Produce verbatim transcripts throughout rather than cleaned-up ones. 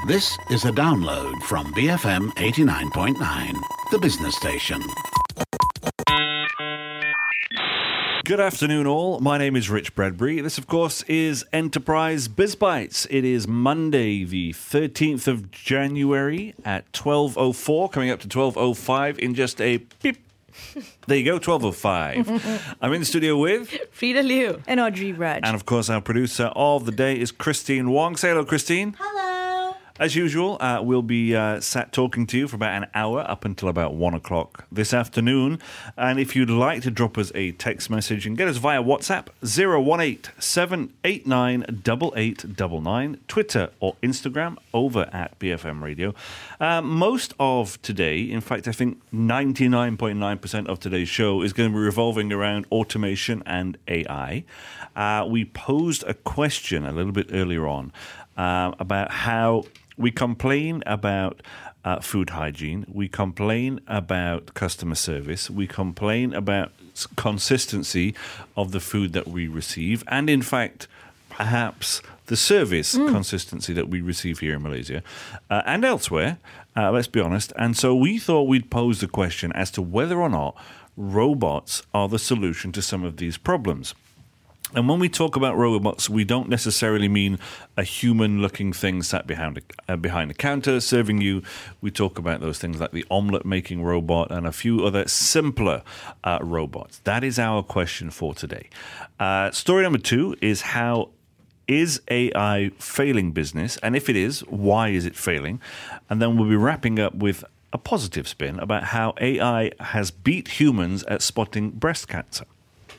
This is a download from B F M eighty-nine point nine, the business station. Good afternoon, all. My name is Rich Bradbury. This, of course, is Enterprise Biz Bites. It is Monday, the thirteenth of January at twelve oh four, coming up to twelve oh five in just a beep. There you go, twelve oh five. I'm in the studio with Frida Liu and Audrey Raj. And, of course, our producer of the day is Christine Wong. Say hello, Christine. Hello. As usual, uh, we'll be uh, sat talking to you for about an hour up until about one o'clock this afternoon. And if you'd like to drop us a text message and get us via WhatsApp, zero one eight seven eight nine eight eight nine nine, Twitter or Instagram over at B F M Radio. Uh, most of today, in fact, I think ninety-nine point nine percent of today's show is going to be revolving around automation and A I. Uh, we posed a question a little bit earlier on uh, about how we complain about uh, food hygiene. We complain about customer service. We complain about consistency of the food that we receive. And in fact, perhaps the service mm. consistency that we receive here in Malaysia uh, and elsewhere, uh, let's be honest. And so we thought we'd pose the question as to whether or not robots are the solution to some of these problems. And when we talk about robots, we don't necessarily mean a human-looking thing sat behind a, uh, behind the counter serving you. We talk about those things like the omelette-making robot and a few other simpler uh, robots. That is our question for today. Uh, story number two is how is A I failing business? And if it is, why is it failing? And then we'll be wrapping up with a positive spin about how A I has beat humans at spotting breast cancer.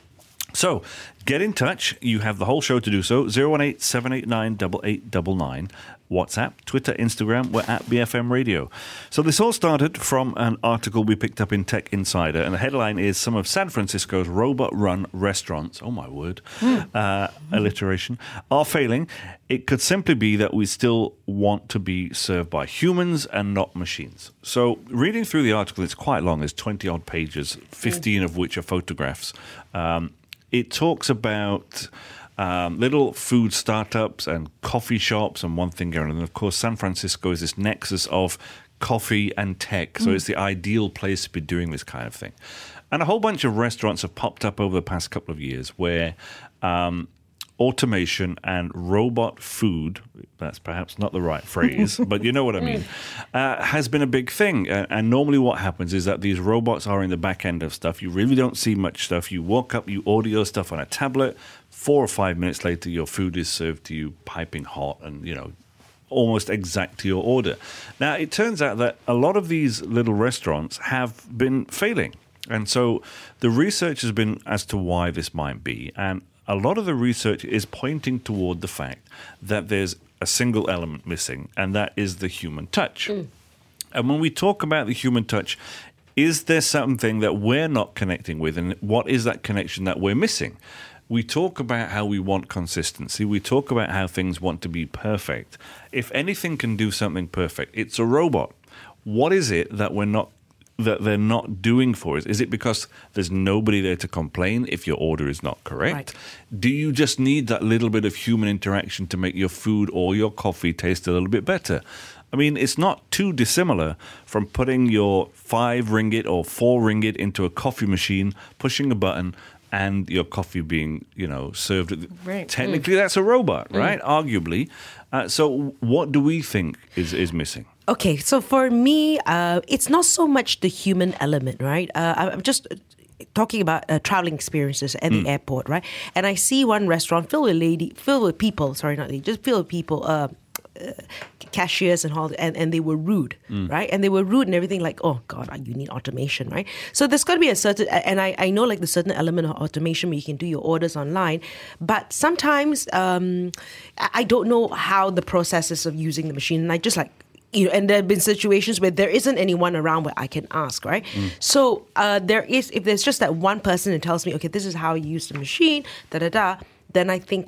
So, get in touch. You have the whole show to do so. zero one eight seven eight nine eight eight nine nine. WhatsApp, Twitter, Instagram. We're at B F M Radio. So this all started from an article we picked up in Tech Insider. And the headline is some of San Francisco's robot-run restaurants, oh my word, mm. uh, alliteration, are failing. It could simply be that we still want to be served by humans and not machines. So reading through the article, it's quite long. There's twenty-odd pages, fifteen of which are photographs. Um, It talks about um, little food startups and coffee shops and one thing going on. And, of course, San Francisco is this nexus of coffee and tech. So mm. it's the ideal place to be doing this kind of thing. And a whole bunch of restaurants have popped up over the past couple of years where um, automation and robot food, that's perhaps not the right phrase, but you know what I mean, uh, has been a big thing. Uh, and normally what happens is that these robots are in the back end of stuff. You really don't see much stuff. You walk up, you order your stuff on a tablet. Four or five minutes later, your food is served to you piping hot and, you know, almost exact to your order. Now, it turns out that a lot of these little restaurants have been failing. And so the research has been as to why this might be. And a lot of the research is pointing toward the fact that there's a single element missing, and that is the human touch. Mm. And when we talk about the human touch, is there something that we're not connecting with, and what is that connection that we're missing? We talk about how we want consistency. We talk about how things want to be perfect. If anything can do something perfect, it's a robot. What is it that we're not that they're not doing for us? Is it because there's nobody there to complain if your order is not correct? Right. Do you just need that little bit of human interaction to make your food or your coffee taste a little bit better? I mean, it's not too dissimilar from putting your five ringgit or four ringgit into a coffee machine, pushing a button, and your coffee being, you know, served. Right. Technically, mm. that's a robot, right? Mm. Arguably. Uh, so what do we think is, is missing? Okay, so for me, uh, it's not so much the human element, right? Uh, I'm just talking about uh, traveling experiences at mm. the airport, right? And I see one restaurant filled with lady, filled with people. Sorry, not lady, just filled with people. Uh, uh, cashiers and all, and, and they were rude, mm. right? And they were rude and everything. Like, oh God, you need automation, right? So there's got to be a certain, and I, I know like the certain element of automation where you can do your orders online, but sometimes um, I don't know how the process is of using the machine, and I just like. You know, and there have been situations where there isn't anyone around where I can ask, right? Mm. So uh, there is, if there's just that one person who tells me, okay, this is how you use the machine, da da da, then I think that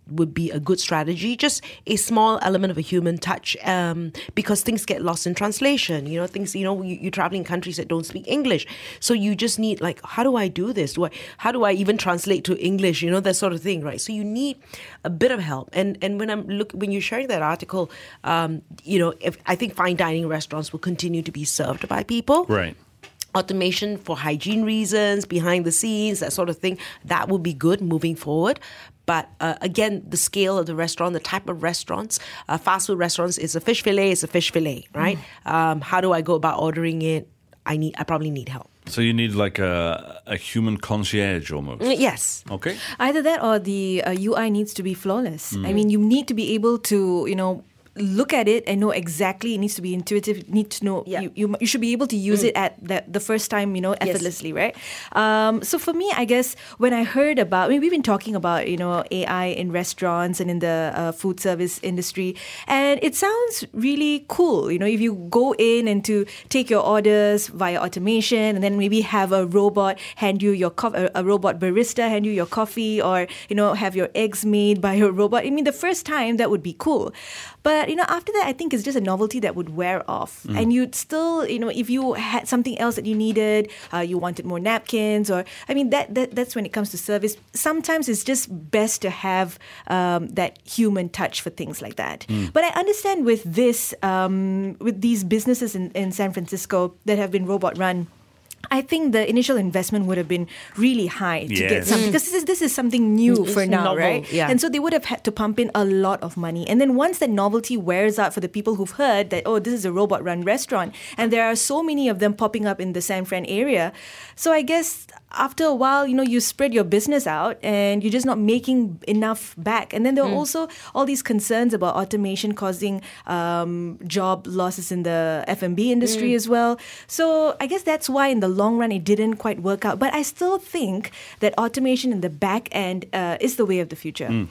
would be a good strategy. Just a small element of a human touch, um, because things get lost in translation. You know, things. You know, you, you're traveling in countries that don't speak English, so you just need like, how do I do this? Do I? How do I even translate to English? You know, that sort of thing, right? So you need a bit of help. And and when I'm look when you're sharing that article, um, you know, if I think fine dining restaurants will continue to be served by people, Right. Automation for hygiene reasons, behind the scenes, that sort of thing, that will be good moving forward. But uh, again, the scale of the restaurant, the type of restaurants, uh, fast food restaurants, is a fish fillet, is a fish fillet, right? Mm. Um, how do I go about ordering it? I need, I probably need help. So you need like a, a human concierge almost. Yes. Okay. Either that or the uh, U I needs to be flawless. Mm. I mean, you need to be able to, you know, look at it and know exactly. It needs to be intuitive. You need to know. Yeah. You, you you should be able to use mm. it at the, the first time, you know, effortlessly, yes. right? Um, so for me, I guess when I heard about, I mean, we've been talking about, you know, A I in restaurants and in the uh, food service industry, and it sounds really cool. You know, if you go in and to take your orders via automation, and then maybe have a robot hand you your co- a, a robot barista hand you your coffee, or you know, have your eggs made by a robot. I mean, the first time that would be cool. But, you know, after that, I think it's just a novelty that would wear off. Mm. And you'd still, you know, if you had something else that you needed, uh, you wanted more napkins, or, I mean, that, that that's when it comes to service. Sometimes it's just best to have um, that human touch for things like that. Mm. But I understand with this, um, with these businesses in, in San Francisco that have been robot run, I think the initial investment would have been really high to yes. get something, because this is this is something new it's for now, novel, right? Yeah. And so they would have had to pump in a lot of money. And then once that novelty wears out for the people who've heard that, oh, this is a robot-run restaurant, and there are so many of them popping up in the San Fran area, so I guess after a while, you know, you spread your business out and you're just not making enough back. And then there are mm. also all these concerns about automation causing um, job losses in the F and B industry mm. as well. So I guess that's why in the long run it didn't quite work out. But I still think that automation in the back end uh, is the way of the future. Mm.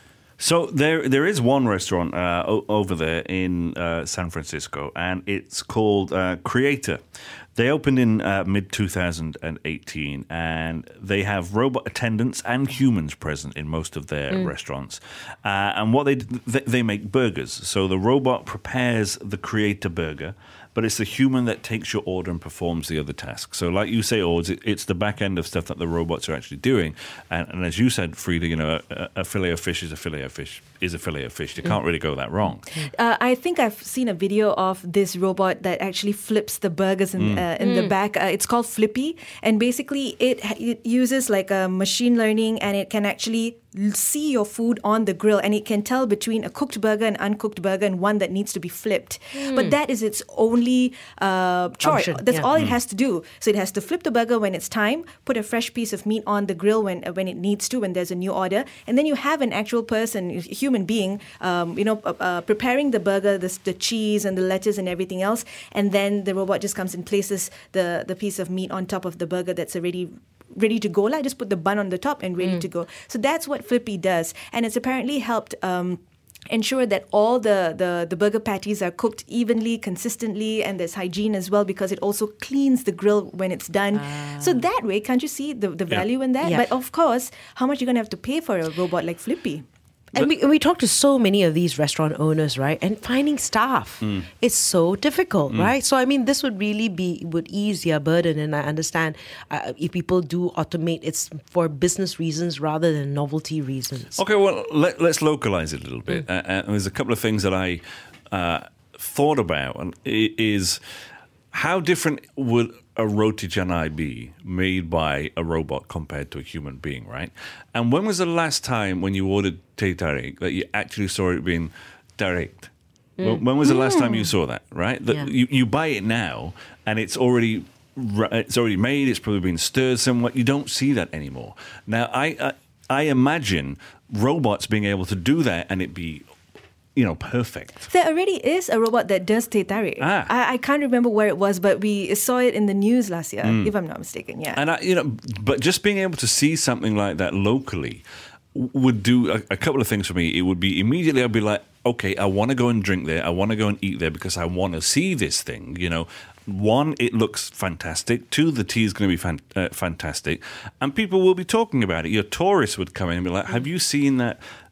So there, there is one restaurant uh, o- over there in uh, San Francisco, and it's called uh, Creator. They opened in uh, mid twenty eighteen, and they have robot attendants and humans present in most of their mm. restaurants. Uh, and what they, they they make burgers. So the robot prepares the Creator burger, but it's the human that takes your order and performs the other tasks. So like you say, Ords, it, it's the back end of stuff that the robots are actually doing. And, and as you said, Frida, you know, a, a fillet of fish is a fillet of fish is a fillet of fish. You can't really go that wrong. Uh, I think I've seen a video of this robot that actually flips the burgers in, mm. uh, in mm. the back. Uh, it's called Flippy. And basically it, it uses like a machine learning, and it can actually see your food on the grill, and it can tell between a cooked burger and uncooked burger and one that needs to be flipped. Mm. But that is its only uh, choice. Function, That's yeah. all mm. it has to do. So it has to flip the burger when it's time, put a fresh piece of meat on the grill when uh, when it needs to, when there's a new order, and then you have an actual person, a human being, um, you know, uh, uh, preparing the burger, the, the cheese and the lettuce and everything else, and then the robot just comes and places the, the piece of meat on top of the burger that's already ready to go. Like, just put the bun on the top and ready mm. to go. So that's what Flippy does. And it's apparently helped um, ensure that all the, the, the burger patties are cooked evenly, consistently, and there's hygiene as well, because it also cleans the grill when it's done. Ah. So that way, can't you see the, the value yeah. in that? Yeah. But of course, how much are you going to have to pay for a robot like Flippy? And we, we talk to so many of these restaurant owners, right? And finding staff mm. is so difficult, mm. right? So, I mean, this would really be, would ease their burden. And I understand uh, if people do automate, it's for business reasons rather than novelty reasons. Okay, well, let, let's localize it a little bit. Mm. Uh, and there's a couple of things that I uh, thought about, and it is how different would a roti canai be made by a robot compared to a human being, right? And when was the last time when you ordered teh tarik that you actually saw it being direct? Mm. When, when was the last time you saw that, right? That Yeah. you, you buy it now and it's already it's already made, it's probably been stirred somewhat. You don't see that anymore. Now, I, I, I imagine robots being able to do that and it be, you know, perfect. There already is a robot that does teh tarik. Ah. I, I can't remember where it was, but we saw it in the news last year, mm. if I'm not mistaken. Yeah. And I, you know, but just being able to see something like that locally would do a, a couple of things for me. It would be immediately I'd be like, okay, I want to go and drink there. I want to go and eat there because I want to see this thing. You know, one, it looks fantastic. Two, the tea is going to be fan, uh, fantastic, and people will be talking about it. Your tourists would come in and be like, "Have you seen that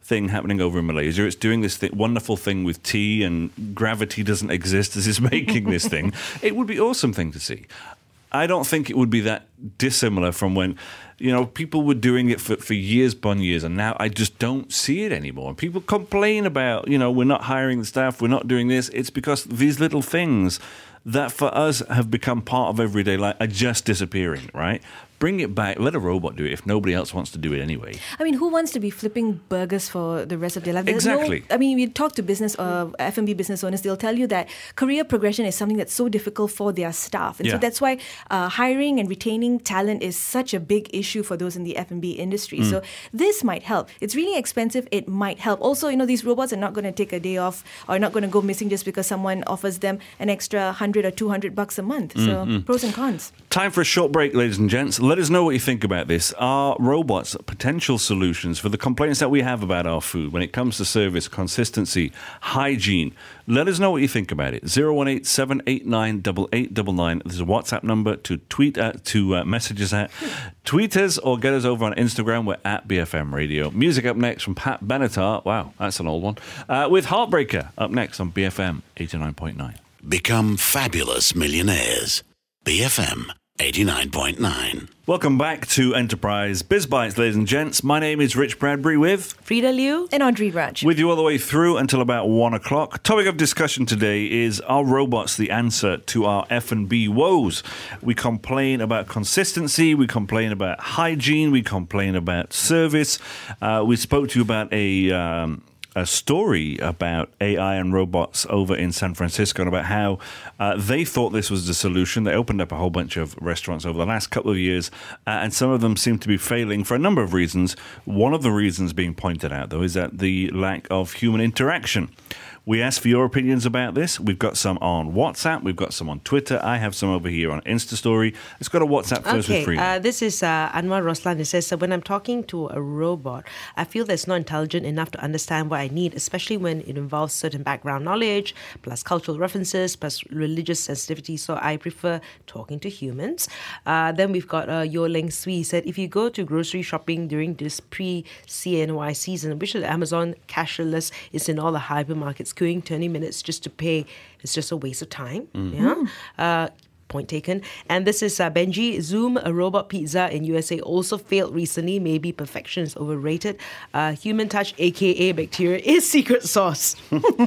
thing happening over in Malaysia. It's doing this th- wonderful thing with tea, and gravity doesn't exist as it's making this thing. It would be an awesome thing to see. I don't think it would be that dissimilar from when, you know, people were doing it for, for years upon years, and now I just don't see it anymore. And people complain about, you know, we're not hiring the staff, we're not doing this. It's because these little things that for us have become part of everyday life are just disappearing, right? Bring it back. Let a robot do it if nobody else wants to do it anyway. I mean, who wants to be flipping burgers for the rest of their life? There's Exactly. No, I mean, you talk to business uh, F and B business owners, they'll tell you that career progression is something that's so difficult for their staff. And Yeah. so that's why uh, hiring and retaining talent is such a big issue for those in the F and B industry. Mm. So this might help. It's really expensive. It might help. Also, you know, these robots are not going to take a day off or not going to go missing just because someone offers them an extra one hundred or two hundred bucks a month. So Mm-hmm. pros and cons. Time for a short break, ladies and gents. Let us know what you think about this. Are robots potential solutions for the complaints that we have about our food when it comes to service, consistency, hygiene? Let us know what you think about it. zero one eight, seven eight nine, eight eight nine nine. There's a WhatsApp number to tweet at, to uh, message us at. Tweet us or get us over on Instagram. We're at B F M Radio. Music up next from Pat Benatar. Wow, that's an old one. Uh, with Heartbreaker up next on B F M eighty-nine point nine. Become fabulous millionaires. B F M eighty-nine point nine. Welcome back to Enterprise Biz Bites, ladies and gents. My name is Rich Bradbury with Frida Liu. And Audrey Raj. with you all the way through until about one o'clock. Topic of discussion today is, are robots the answer to our F and B woes? We complain about consistency, we complain about hygiene, we complain about service. Uh, we spoke to you about a... Um, a story about A I and robots over in San Francisco and about how uh, they thought this was the solution. They opened up a whole bunch of restaurants over the last couple of years, uh, and some of them seem to be failing for a number of reasons. One of the reasons being pointed out, though, is that the lack of human interaction. We asked for your opinions about this. We've got some on WhatsApp. We've got some on Twitter. I have some over here on Insta Story. Let's go to WhatsApp first with Okay, Frida. uh, this is uh, Anwar Roslan. It says, so when I'm talking to a robot, I feel that it's not intelligent enough to understand what I need, especially when it involves certain background knowledge, plus cultural references, plus religious sensitivity. So I prefer talking to humans. Uh, then we've got uh, Yo Leng Sui. He said, if you go to grocery shopping during this pre-C N Y season, which is Amazon cashless is in all the hypermarkets, queuing twenty minutes just to pay, it's just a waste of time. Mm. Yeah. Uh, point taken. And this is uh, Benji. Zoom, a robot pizza in U S A, also failed recently. Maybe perfection is overrated. Uh, human touch, aka bacteria, is secret sauce.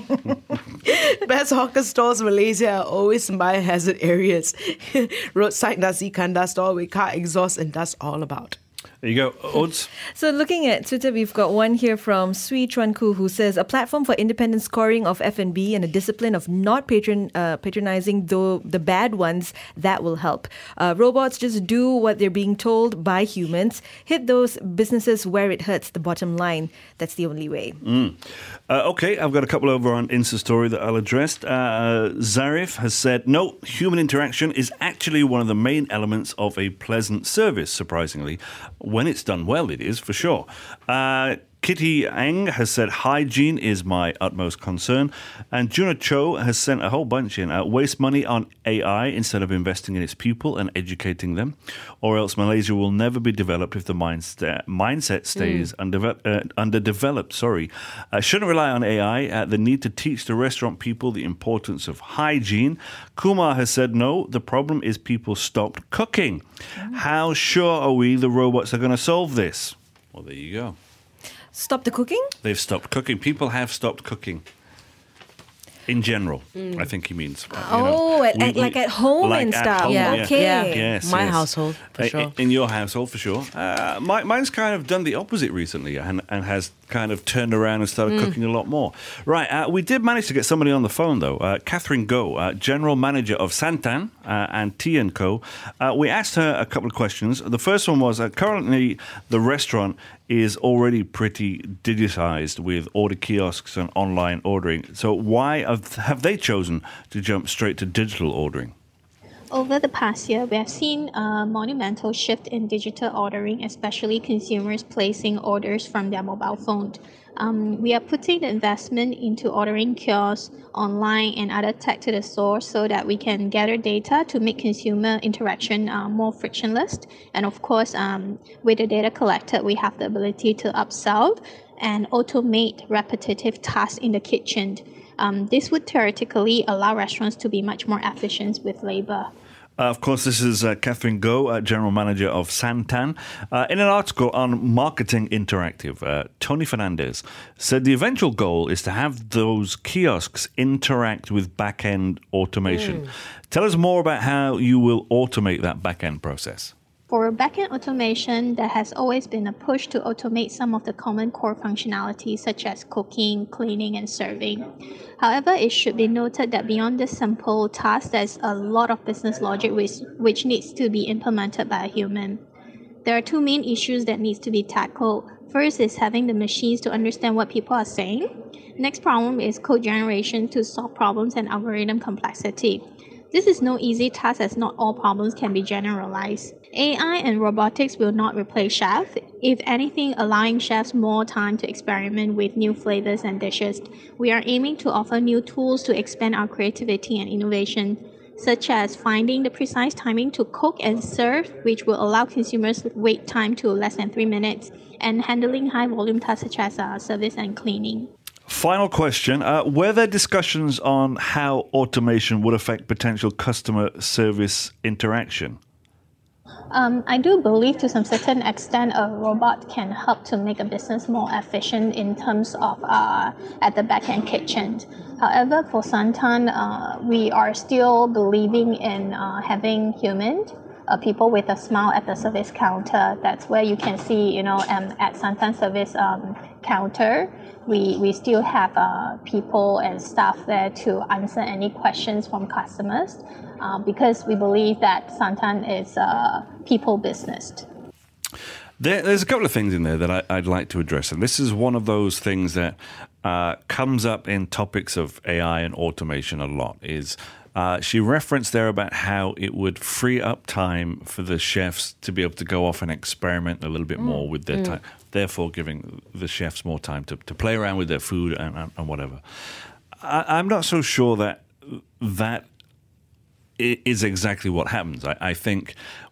Best hawker stores in Malaysia are always in biohazard areas. Roadside nasi kandar store with car exhaust and dust all about. There you go. Odds. So looking at Twitter, we've got one here from Sui Chuan Ku who says, a platform for independent scoring of F and B and a discipline of not patron, uh, patronizing the, the bad ones, that will help. Uh, robots just do what they're being told by humans. Hit those businesses where it hurts, the bottom line. That's the only way. Mm. Uh, okay, I've got a couple over on Insta Story that I'll address. Uh, Zarif has said, no, human interaction is actually one of the main elements of a pleasant service, surprisingly. When it's done well, it is, for sure. Uh, Kitty Ang has said, hygiene is my utmost concern. And Juna Cho has sent a whole bunch in. Uh, waste money on A I instead of investing in its people and educating them. Or else Malaysia will never be developed if the mindset, mindset stays mm. underve- uh, underdeveloped. Sorry. Uh, shouldn't rely on A I. Uh, the need to teach the restaurant people the importance of hygiene. Kumar has said, no, the problem is people stopped cooking. Mm. How sure are we the robots are going to solve this? Well, there you go. Stop the cooking? They've stopped cooking. People have stopped cooking. In general, mm. I think he means. Uh, oh, you know, at, we, at, we, like at home like and at stuff. Home, yeah. yeah. Okay. Yeah. Yes, My yes. household, for uh, sure. In your household, for sure. Uh, my, mine's kind of done the opposite recently and, and has kind of turned around and started mm. cooking a lot more. Right, uh, we did manage to get somebody on the phone, though. Uh, Catherine Go, uh, General Manager of Santan uh, and Tea and Co. Uh, we asked her a couple of questions. The first one was, uh, currently the restaurant is already pretty digitized with order kiosks and online ordering. So why have, have they chosen to jump straight to digital ordering? Over the past year, we have seen a monumental shift in digital ordering, especially consumers placing orders from their mobile phone. Um, we are putting the investment into ordering kiosks, online, and other tech to the source so that we can gather data to make consumer interaction uh, more frictionless. And of course, um, with the data collected, we have the ability to upsell and automate repetitive tasks in the kitchen. Um, this would theoretically allow restaurants to be much more efficient with labor. Uh, of course, this is uh, Catherine Goh, uh, General Manager of Santan. Uh, in an article on Marketing Interactive, uh, Tony Fernandez said the eventual goal is to have those kiosks interact with back-end automation. Mm. Tell us more about how you will automate that back-end process. For backend automation, there has always been a push to automate some of the common core functionalities such as cooking, cleaning, and serving. However, it should be noted that beyond this simple task, there's a lot of business logic which, which needs to be implemented by a human. There are two main issues that needs to be tackled. First is having the machines to understand what people are saying. Next problem is code generation to solve problems and algorithm complexity. This is no easy task as not all problems can be generalized. A I and robotics will not replace chefs, if anything allowing chefs more time to experiment with new flavors and dishes. We are aiming to offer new tools to expand our creativity and innovation, such as finding the precise timing to cook and serve, which will allow consumers wait time to less than three minutes, and handling high volume tasks such as uh, service and cleaning. Final question. Uh, were there discussions on how automation would affect potential customer service interaction? Um, I do believe to some certain extent a robot can help to make a business more efficient in terms of uh, at the back-end kitchen. However, for Santan, uh, we are still believing in uh, having humans, uh, people with a smile at the service counter. That's where you can see, you know, um, at Santan service um, counter, we, we still have uh, people and staff there to answer any questions from customers. Uh, because we believe that Santan is a people business. There, there's a couple of things in there that I, I'd like to address, and this is one of those things that uh, comes up in topics of A I and automation a lot. Is uh, she referenced there about how it would free up time for the chefs to be able to go off and experiment a little bit mm. more with their mm. time, therefore giving the chefs more time to, to play around with their food and, and, and whatever. I, I'm not so sure that that is exactly what happens. I, I think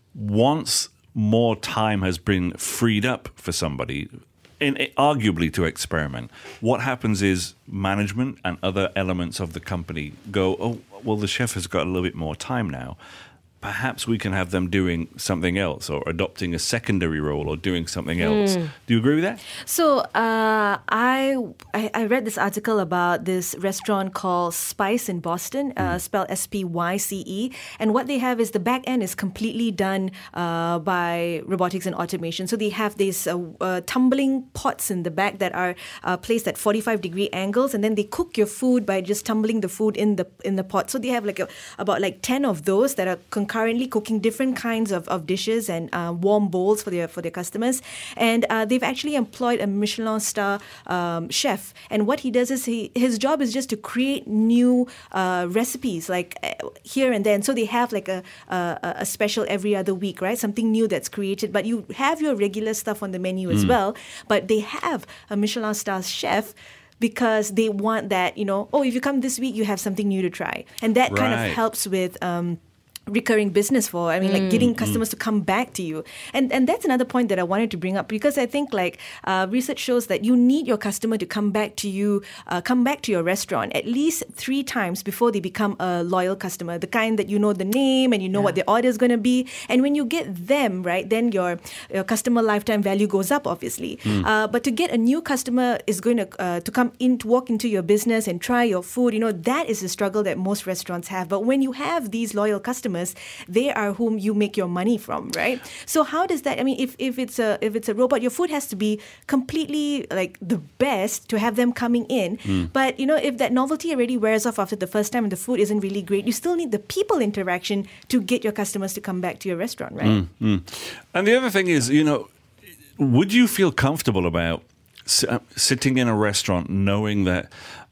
once more time has been freed up for somebody, in, arguably to experiment, what happens is management and other elements of the company go, oh, well, the chef has got a little bit more time now. Perhaps we can have them doing something else or adopting a secondary role or doing something else. Mm. Do you agree with that? So uh, I, I I read this article about this restaurant called Spice in Boston, uh, mm. spelled S P Y C E. And what they have is the back end is completely done uh, by robotics and automation. So they have these uh, uh, tumbling pots in the back that are uh, placed at forty-five degree angles, and then they cook your food by just tumbling the food in the in the pot. So they have like a, about like ten of those that are concurrent currently cooking different kinds of, of dishes and uh, warm bowls for their for their customers. And uh, they've actually employed a Michelin star um, chef. And what he does is he his job is just to create new uh, recipes like uh, here and there. And so they have like a, a a special every other week, right? Something new that's created. But you have your regular stuff on the menu mm. as well. But they have a Michelin star chef because they want that, you know, oh, if you come this week, you have something new to try. And that right. kind of helps with Um, recurring business for, I mean, like getting customers to come back to you. And and that's another point that I wanted to bring up, because I think like uh, research shows that you need your customer to come back to you, uh, come back to your restaurant at least three times before they become a loyal customer, the kind that you know the name and you know yeah. what the order is going to be. And when you get them, right, then your, your customer lifetime value goes up, obviously. Mm. Uh, but to get a new customer is going to uh, to come in, to walk into your business and try your food, you know, that is a struggle that most restaurants have. But when you have these loyal customers, they are whom you make your money from, right? So how does that, I mean, if, if it's a if it's a robot, your food has to be completely like the best to have them coming in. Mm. But, you know, if that novelty already wears off after the first time and the food isn't really great, you still need the people interaction to get your customers to come back to your restaurant, right? Mm, mm. And the other thing is, you know, would you feel comfortable about sitting in a restaurant knowing that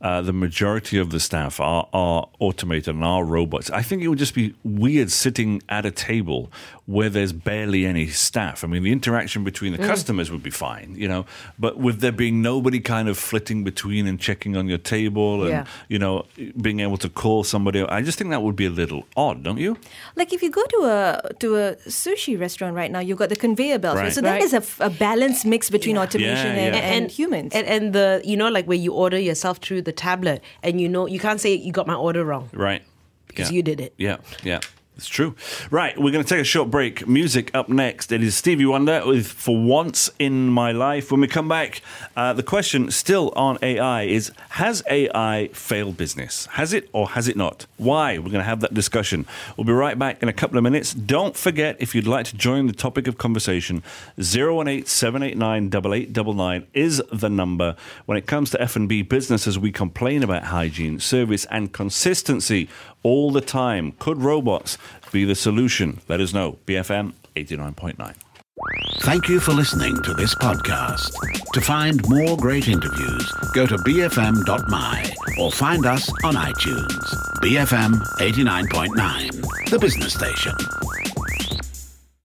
uh, the majority of the staff are, are automated and are robots, I think it would just be weird sitting at a table where there's barely any staff. I mean, the interaction between the mm. customers would be fine, you know, but with there being nobody kind of flitting between and checking on your table and, yeah. you know, being able to call somebody, I just think that would be a little odd, don't you? Like if you go to a to a sushi restaurant right now, you've got the conveyor belts. Right. So that right. is a, a balanced mix between yeah. automation Yeah, and, yeah. and, and humans. And, and the, you know, like where you order yourself through the tablet and you know, you can't say you got my order wrong. Right. Because yeah. you did it. Yeah, yeah. It's true. Right, we're going to take a short break. Music up next. It is Stevie Wonder with For Once in My Life. When we come back, uh, the question still on A I is, has A I failed business? Has it or has it not? Why? We're going to have that discussion. We'll be right back in a couple of minutes. Don't forget, if you'd like to join the topic of conversation, zero one eight, seven eight nine, eight eight nine nine is the number. When it comes to F and B businesses, we complain about hygiene, service and consistency all the time. Could robots be the solution? Let us know. B F M eighty-nine point nine. Thank you for listening to this podcast. To find more great interviews, go to b f m dot m y or find us on iTunes. B F M eighty-nine point nine, the business station.